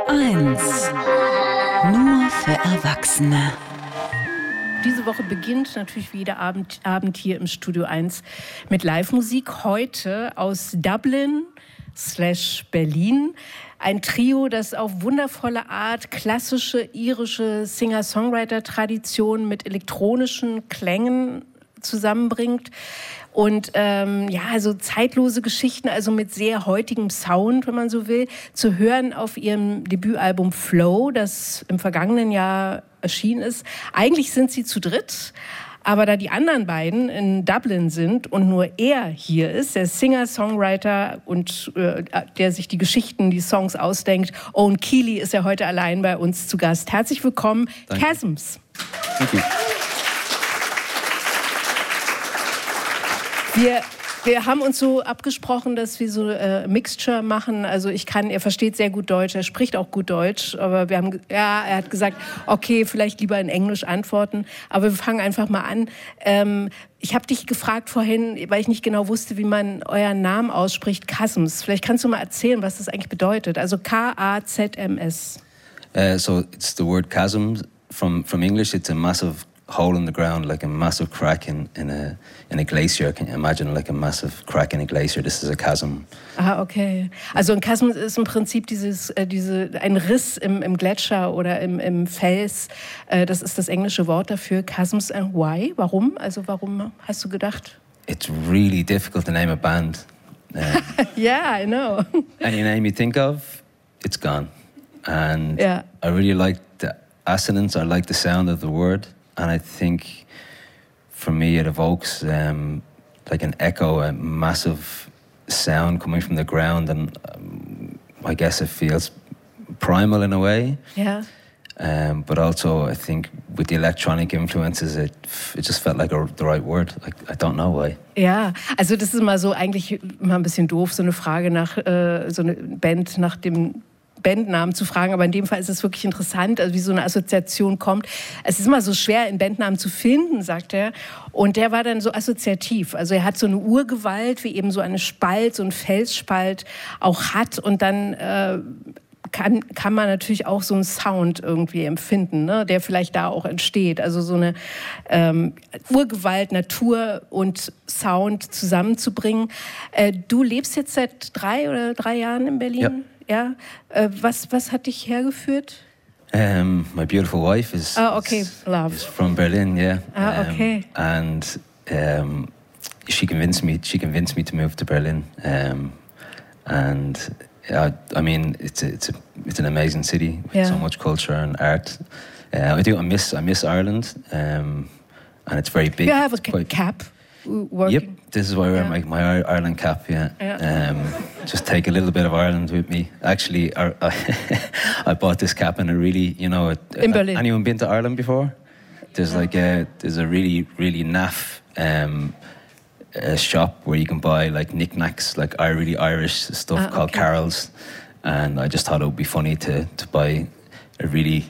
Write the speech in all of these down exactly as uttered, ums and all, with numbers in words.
eins. Nur für Erwachsene. Diese Woche beginnt natürlich wie jeder Abend, Abend hier im Studio eins mit Live-Musik. Heute aus Dublin slash Berlin. Ein Trio, das auf wundervolle Art klassische irische Singer-Songwriter-Tradition mit elektronischen Klängen zusammenbringt. Und ähm, ja, also zeitlose Geschichten, also mit sehr heutigem Sound, wenn man so will, zu hören auf ihrem Debütalbum Flow, das im vergangenen Jahr erschienen ist. Eigentlich sind sie zu dritt, aber da die anderen beiden in Dublin sind und nur er hier ist, der Singer, Songwriter und äh, der sich die Geschichten, die Songs ausdenkt, Owen Keeley, ist ja heute allein bei uns zu Gast. Herzlich willkommen, Danke. Chasms. Thank you. Wir, wir haben uns so abgesprochen, dass wir so äh, Mixture machen. Also ich kann, er versteht sehr gut Deutsch, er spricht auch gut Deutsch. Aber wir haben, ja, er hat gesagt, okay, vielleicht lieber in Englisch antworten. Aber wir fangen einfach mal an. Ähm, ich habe dich gefragt vorhin, weil ich nicht genau wusste, wie man euren Namen ausspricht, Chasms. Vielleicht kannst du mal erzählen, was das eigentlich bedeutet. Also K A Z M S. Uh, so it's the word chasm. From from English, it's a massive hole in the ground, like a massive crack in, in a in a glacier. Can you imagine like a massive crack in a glacier? This is a chasm. Ah, okay. Also ein Chasm ist im Prinzip dieses, äh, diese, ein Riss im, im Gletscher oder im, im Fels. Äh, das ist das englische Wort dafür. Chasms and why? Warum? Also warum hast du gedacht? It's really difficult to name a band. Um, Yeah, I know. any name you think of, it's gone. And Yeah. I really like the assonance. I like the sound of the word. And I think, for me, it evokes um, like an echo, a massive sound coming from the ground, and um, I guess it feels primal in a way. Ja. Um, but also, I think with the electronic influences, it it just felt like a, the right word. Like, I don't know why. Ja, also das ist immer so eigentlich immer ein bisschen doof, so eine Frage nach äh, so eine Band nach dem Bandnamen zu fragen, aber in dem Fall ist es wirklich interessant, also wie so eine Assoziation kommt. Es ist immer so schwer, einen Bandnamen zu finden, sagt er. Und der war dann so assoziativ. Also er hat so eine Urgewalt, wie eben so eine Spalt, so ein Felsspalt auch hat. Und dann äh, kann, kann man natürlich auch so einen Sound irgendwie empfinden, ne, der vielleicht da auch entsteht. Also so eine ähm, Urgewalt, Natur und Sound zusammenzubringen. Äh, du lebst jetzt seit drei oder drei Jahren in Berlin? Ja. Ja, äh, was, was hat dich hergeführt? Um, my beautiful wife is, Ah, okay, is, love. is from Berlin, yeah. Ah, Um, okay. and um, she convinced me. She convinced me to move to Berlin. Um, and yeah, I mean, it's a, it's a, it's an amazing city with Yeah. so much culture and art. Uh, I do. I miss. I miss Ireland. Um, and it's very big. You have a It's quite- cap working. Yep, this is why I wear Yeah. my, my Ir- Ireland cap, yeah. Yeah. Um, just take a little bit of Ireland with me. Actually, I, I, I bought this cap and it really, you know... It, In Berlin. Anyone been to Ireland before? There's like a, there's a really, really naff um, a shop where you can buy like knickknacks, like I really Irish stuff Ah, called okay. Carol's. And I just thought it would be funny to, to buy a really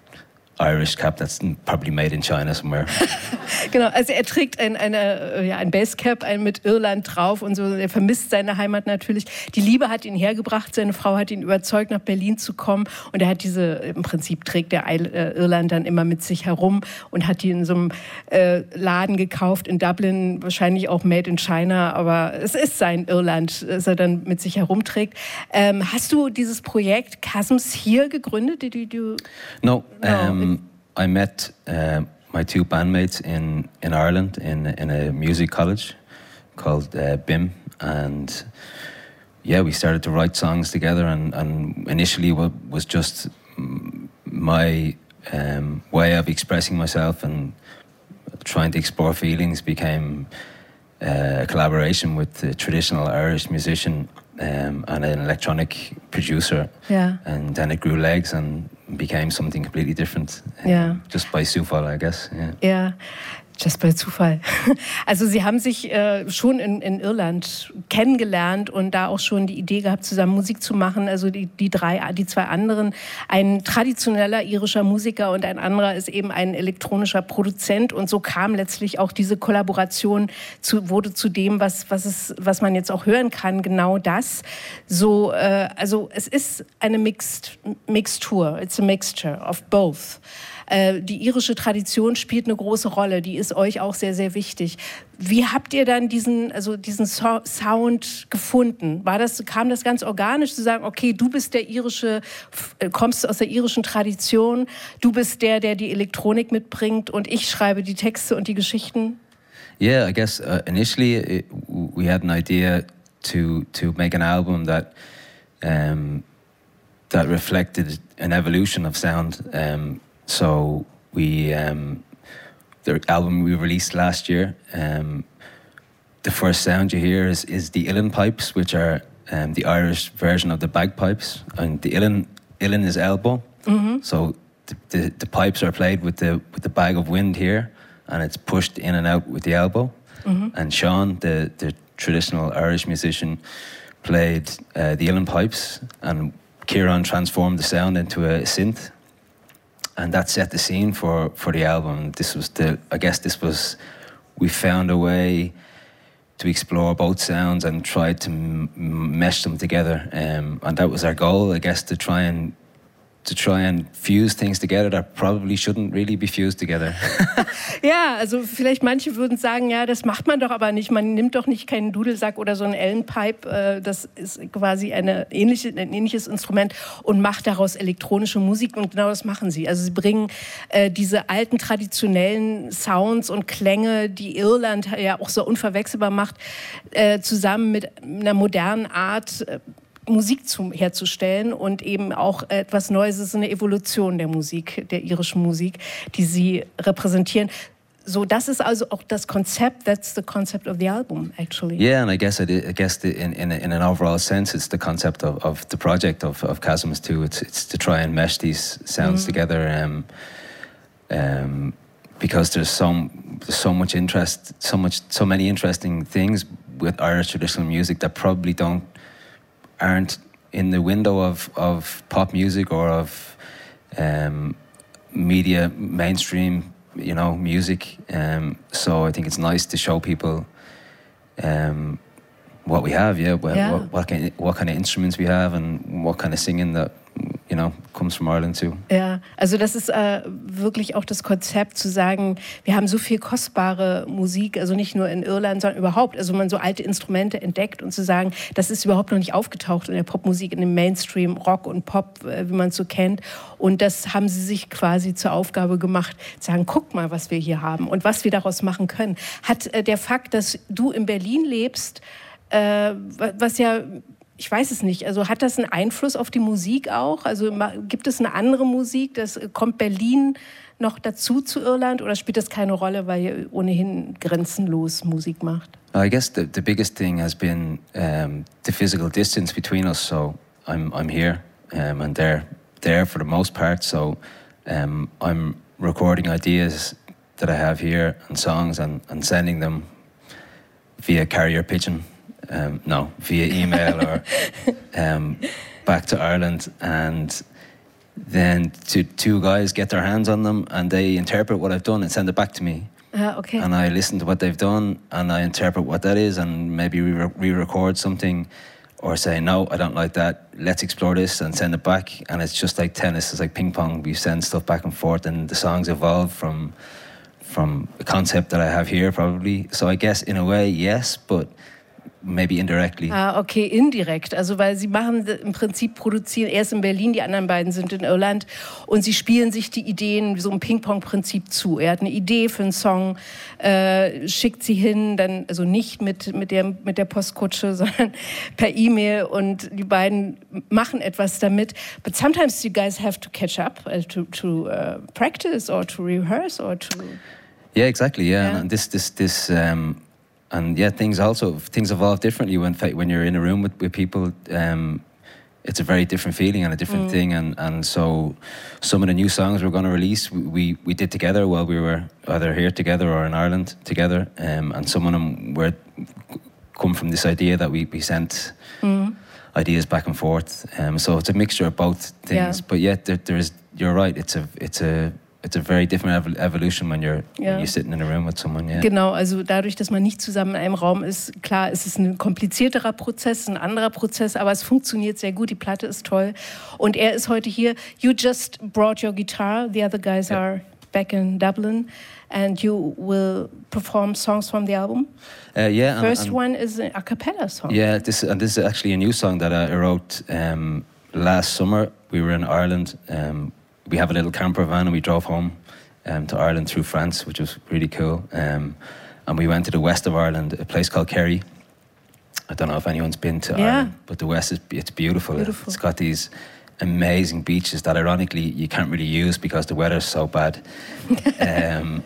Irish cap that's probably made in China somewhere. Genau, also er trägt ein, eine, ja, ein Basecap, ein mit Irland drauf und so. Er vermisst seine Heimat natürlich. Die Liebe hat ihn hergebracht, seine Frau hat ihn überzeugt, nach Berlin zu kommen. Und er hat diese, im Prinzip trägt der Irland dann immer mit sich herum und hat die in so einem äh, Laden gekauft in Dublin, wahrscheinlich auch made in China, aber es ist sein Irland, das er dann mit sich herumträgt. Ähm, hast du dieses Projekt Chasms hier gegründet? Did you do... No, No, um, I met uh, my two bandmates in, in Ireland in in a music college called uh, B I M, and yeah, we started to write songs together. And, and initially, what was just mm, my um, way of expressing myself and trying to explore feelings became uh, a collaboration with a traditional Irish musician um, and an electronic producer. Yeah. And then it grew legs and became something completely different. um, Yeah. Just by Zufall, I guess. Yeah. Ja, Just bei Zufall. Also Sie haben sich äh, schon in, in Irland kennengelernt und da auch schon die Idee gehabt, zusammen Musik zu machen. Also die, die, drei, die zwei anderen, ein traditioneller irischer Musiker und ein anderer ist eben ein elektronischer Produzent. Und so kam letztlich auch diese Kollaboration, zu, wurde zu dem, was, was, es, was man jetzt auch hören kann, genau das. So, äh, also es ist eine Mixed, Mixtur, it's a mixture of both. Die irische Tradition spielt eine große Rolle, die ist euch auch sehr, sehr wichtig. Wie habt ihr dann diesen, also diesen so- Sound gefunden? War das, kam das ganz organisch zu sagen, okay, du bist der irische, kommst aus der irischen Tradition, du bist der, der die Elektronik mitbringt und ich schreibe die Texte und die Geschichten? Yeah, I guess uh, initially it, we had an idea to to make an album that um, that reflected an evolution of sound. Um, So we, um, the album we released last year, um, the first sound you hear is, is the uilleann pipes, which are um, the Irish version of the bagpipes. And the uilleann, uilleann is elbow. Mm-hmm. So the, the, the pipes are played with the, with the bag of wind here, and it's pushed in and out with the elbow. Mm-hmm. And Sean, the, the traditional Irish musician, played uh, the uilleann pipes, and Kieran transformed the sound into a synth. And that set the scene for, for the album. This was the, I guess this was, we found a way to explore both sounds and try to m- mesh them together. Um, and that was our goal, I guess, to try and to try and fuse things together that probably shouldn't really be fused together. Ja, also vielleicht manche würden sagen, ja, das macht man doch aber nicht. Man nimmt doch nicht keinen Dudelsack oder so einen Ellenpipe. Das ist quasi eine ähnliche, ein ähnliches Instrument und macht daraus elektronische Musik. Und genau das machen sie. Also sie bringen äh, diese alten traditionellen Sounds und Klänge, die Irland ja auch so unverwechselbar macht, äh, zusammen mit einer modernen Art, äh, Musik zu, herzustellen und eben auch etwas Neues. Es ist eine Evolution der Musik, der irischen Musik, die sie repräsentieren. So, das ist also auch das Konzept. That's the concept of the album, actually. Yeah, and I guess it, I guess the, in in in an overall sense, it's the concept of, of the project of of Chasms too. It's it's to try and mesh these sounds mm. together, um, um, because there's so there's so much interest, so much so many interesting things with Irish traditional music that probably don't. aren't in the window of, of pop music or of um, media, mainstream, you know, music. Um, so I think it's nice to show people um, what we have, yeah, what, yeah. What, what, kind of, what kind of instruments we have and what kind of singing that, you know, comes from Ireland too. Ja, also das ist äh, wirklich auch das Konzept zu sagen, wir haben so viel kostbare Musik, also nicht nur in Irland, sondern überhaupt, also man so alte Instrumente entdeckt und zu sagen, das ist überhaupt noch nicht aufgetaucht in der Popmusik, in dem Mainstream, Rock und Pop, äh, wie man es so kennt. Und das haben sie sich quasi zur Aufgabe gemacht, zu sagen, guck mal, was wir hier haben und was wir daraus machen können. Hat äh, der Fakt, dass du in Berlin lebst, äh, was ja... Ich weiß es nicht. Also hat das einen Einfluss auf die Musik auch? Also gibt es eine andere Musik? Das, kommt Berlin noch dazu zu Irland oder spielt das keine Rolle, weil ihr ohnehin grenzenlos Musik macht? I guess the, the biggest thing has been um, the physical distance between us. So I'm I'm here um, and they're there for the most part. So um, I'm recording ideas that I have here and songs and, and sending them via carrier pigeon. Um, no, via email or um, back to Ireland, and then two, two guys get their hands on them and they interpret what I've done and send it back to me. Uh, okay. And I listen to what they've done and I interpret what that is and maybe re- re-record something or say, no, I don't like that, let's explore this and send it back. And it's just like tennis, it's like ping pong. We send stuff back and forth and the songs evolve from, from a concept that I have here probably. So I guess in a way, yes, but maybe indirectly. Ah, okay, indirekt. Also weil sie machen im Prinzip, produzieren erst in Berlin, die anderen beiden sind in Irland und sie spielen sich die Ideen so im Ping-Pong-Prinzip zu. Er hat eine Idee für einen Song, äh, schickt sie hin, dann also nicht mit, mit, der, mit der Postkutsche, sondern per E-Mail und die beiden machen etwas damit. But sometimes you guys have to catch up, uh, to, to uh, practice or to rehearse or to... Yeah, exactly, yeah. yeah. And this, this, this... Um, And yeah, things also things evolve differently when when you're in a room with, with people. Um, it's a very different feeling and a different mm. thing. And, and so some of the new songs we're going to release, we, we did together while we were either here together or in Ireland together. Um, and some of them were come from this idea that we, we sent mm. ideas back and forth. Um, so it's a mixture of both things. Yeah. But yet there, there is, you're right, it's a, it's a, It's a very different evolution when you're, ja. when you're sitting in a room with someone. Yeah. Genau, also dadurch, dass man nicht zusammen in einem Raum ist, klar, es ist ein komplizierterer Prozess, ein anderer Prozess, aber es funktioniert sehr gut, die Platte ist toll. Und er ist heute hier. You just brought your guitar, the other guys yeah. are back in Dublin, and you will perform songs from the album? Uh, yeah. First and, and one is an a cappella song. Yeah, this, and this is actually a new song that I wrote um, last summer. We were in Ireland. Um, We have a little camper van and we drove home um, to Ireland through France, which was really cool. Um, and we went to the west of Ireland, a place called Kerry. I don't know if anyone's been to yeah. Ireland, but the west is it's beautiful. beautiful. It's got these amazing beaches that ironically you can't really use because the weather's so bad. um,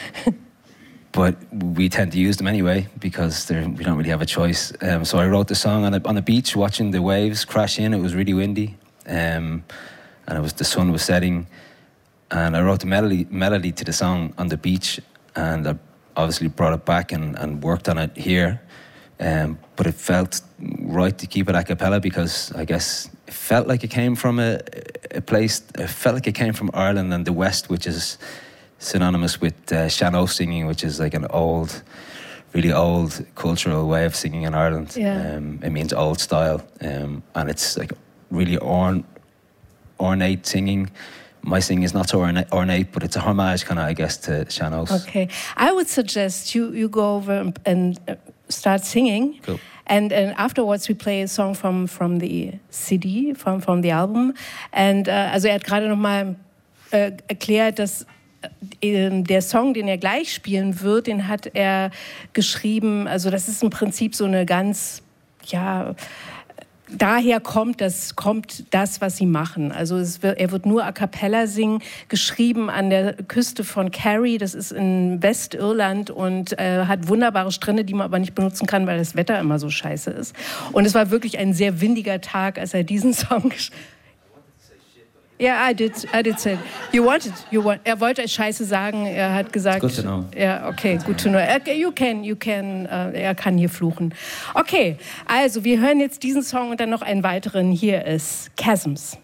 but we tend to use them anyway because we don't really have a choice. Um, so I wrote the song on a, on a beach watching the waves crash in. It was really windy. Um, And it was the sun was setting, and I wrote the melody melody to the song on the beach, and I obviously brought it back and, and worked on it here. Um, but it felt right to keep it a cappella because I guess it felt like it came from a, a place. It felt like it came from Ireland and the West, which is synonymous with uh, Shannon singing, which is like an old, really old cultural way of singing in Ireland. Yeah. Um, it means old style, um, and it's like really orn. ornate singing. My singing is not so ornate, ornate but it's a homage kind of, I guess, to Shannon. Okay. I would suggest you, you go over and start singing. Cool. And, and afterwards we play a song from, from the C D, from, from the album. And uh, also er hat gerade noch mal äh, erklärt, dass äh, der Song, den er gleich spielen wird, den hat er geschrieben. Also das ist im Prinzip so eine ganz, ja... Daher kommt das, kommt das, was sie machen. Also es wird, er wird nur a cappella singen, geschrieben an der Küste von Kerry, das ist in Westirland und äh, hat wunderbare Strände, die man aber nicht benutzen kann, weil das Wetter immer so scheiße ist. Und es war wirklich ein sehr windiger Tag, als er diesen Song geschrieben hat. Yeah, I did. I did say. You wanted. You want. Er wollte Scheiße sagen. Er hat gesagt. Good to know. Ja, okay, good to know. You can, you can. Uh, er kann hier fluchen. Okay, also wir hören jetzt diesen Song und dann noch einen weiteren. Hier ist Chasms.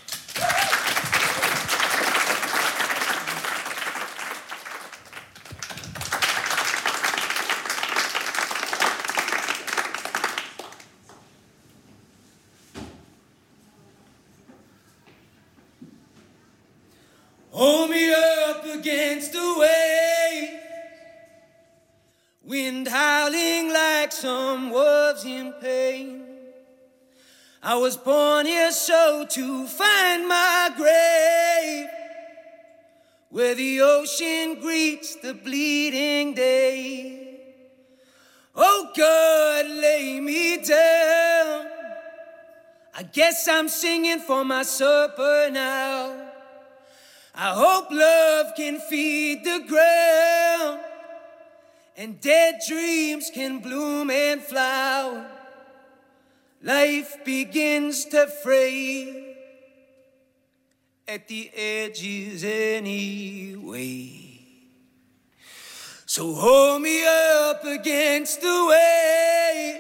Hold me up against the waves, wind howling like some wolves in pain. I was born here so to find my grave, where the ocean greets the bleeding day. Oh God, lay me down. I guess I'm singing for my supper now. I hope love can feed the ground and dead dreams can bloom and flower. Life begins to fray at the edges anyway. So hold me up against the waves,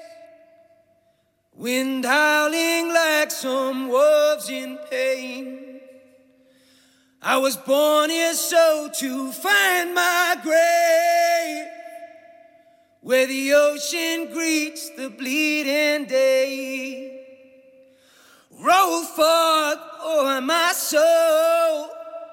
wind howling like some wolves in pain. I was born here so to find my grave, where the ocean greets the bleeding day. Roll forth o'er my soul,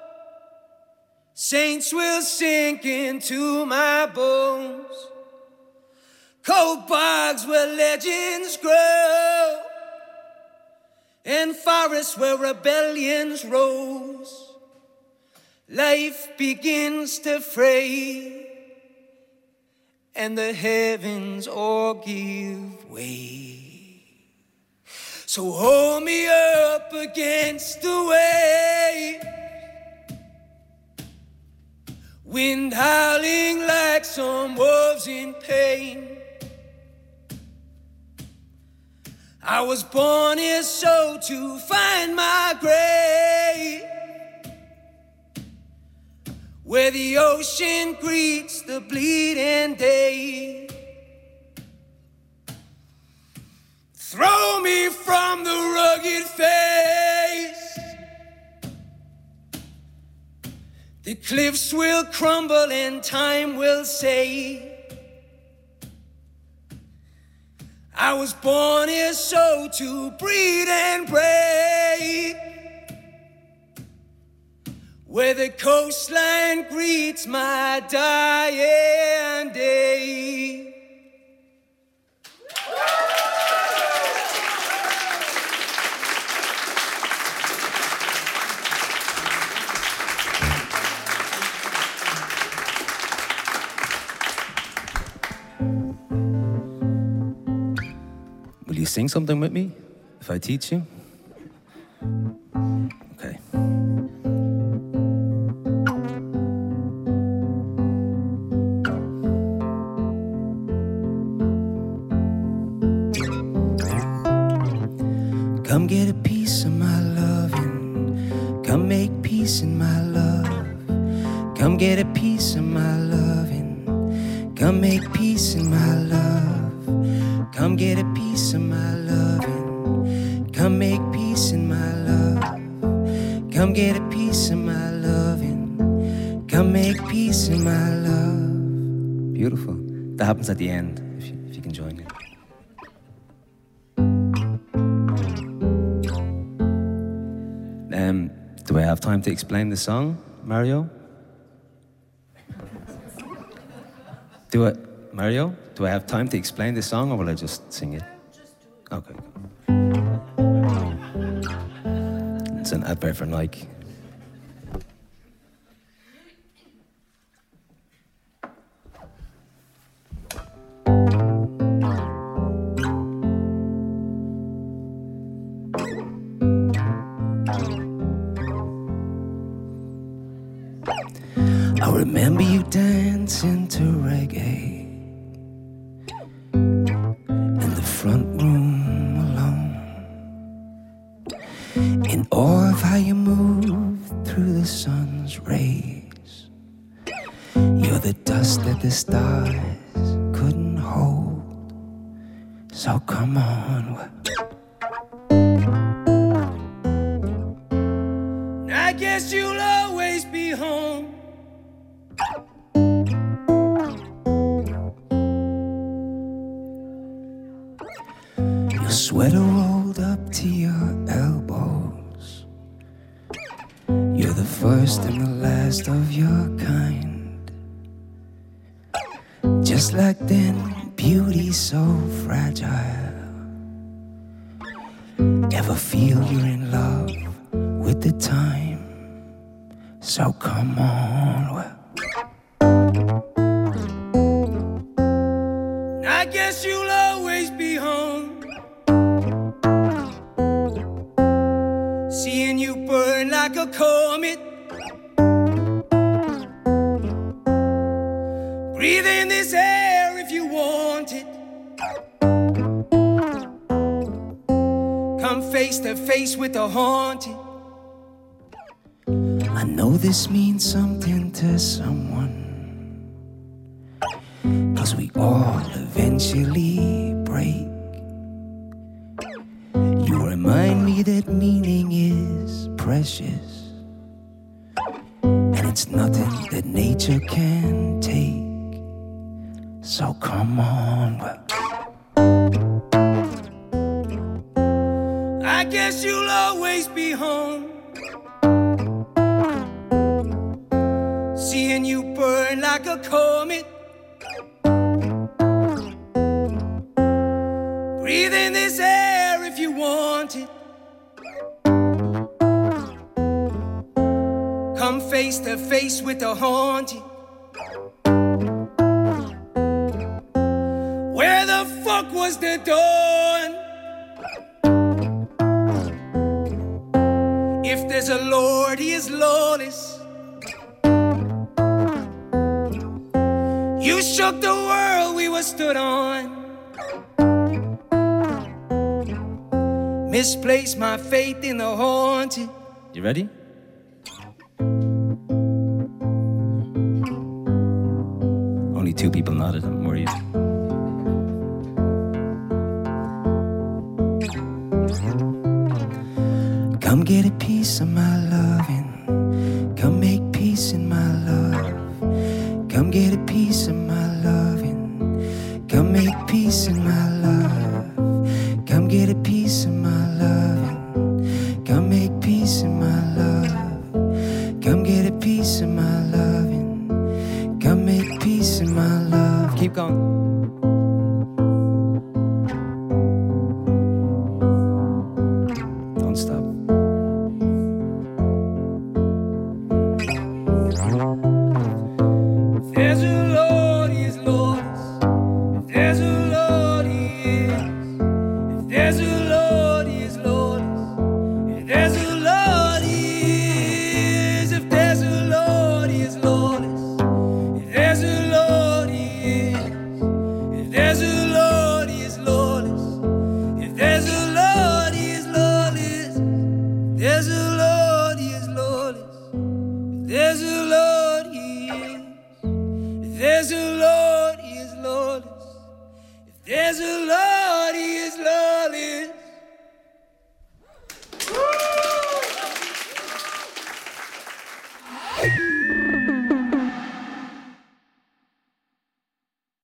saints will sink into my bones. Cold bogs where legends grow, and forests where rebellions rose. Life begins to fray, and the heavens all give way. So hold me up against the waves, wind howling like some wolves in pain. I was born here so to find my grave, where the ocean greets the bleeding day. Throw me from the rugged face, the cliffs will crumble and time will say, I was born here so to breed and pray, where the coastline greets my dying day. Will you sing something with me if I teach you? Okay. Come get a piece of my loving, come make peace in my love. Come get a piece of my loving, come make peace in my love. Come get a piece of my loving, come make peace in my love. Come get a piece of my loving, come make peace in my love. Beautiful. That happens at the end, if you, if you can join me. Um, do I have time to explain the song, Mario? Do it, Mario? Do I have time to explain the song, or will I just sing it? Okay. It's an advert for Nike. I remember you dancing to reggae in the front room alone, in awe of how you moved through the sun's rays. You're the dust that the stars couldn't hold, so come on. I guess you'll always be home. Your sweater rolled up to your elbows. You're the first and the last of your kind. Just like then, beauty so fragile. Ever feel you're in love with the time? So come on, well. I guess you'll always be home. Seeing you burn like a comet, breathe in this air if you want it. Come face to face with the haunted. I know this means something to someone, 'cause we all eventually break. You remind me that meaning is precious, and it's nothing that nature can take. So come on, well. I guess you'll always be home. Seeing you burn like a comet, breathe in this air if you want it. Come face to face with the haunted. Where the fuck was the dawn? If there's a Lord, he is lawless. You shook the world we were stood on. misplaced my faith in the haunted. You ready? Only two people nodded. I'm worried. Come get a piece of my loving. Come make peace in my love. Come get a piece of my loving. Come make peace in my love. Come get a piece of my loving. Come make peace in my love. Come get a piece of my loving. Come make peace in my love. Keep going. Don't stop. There's a Lord, He is Lordless. If there's a Lord, He is. If there's a Lord, He is Lordless. If there's a Lord, He is. If there's a Lord, He is Lordless. If there's a Lord, He is. If there's a Lord, He is Lordless. If there's a Lord, He is Lordless. There's a Lord, He is Lordless. If there's a Lord, He is. If there's a Lord, He is lawless. If there's a Lord, He is lawless.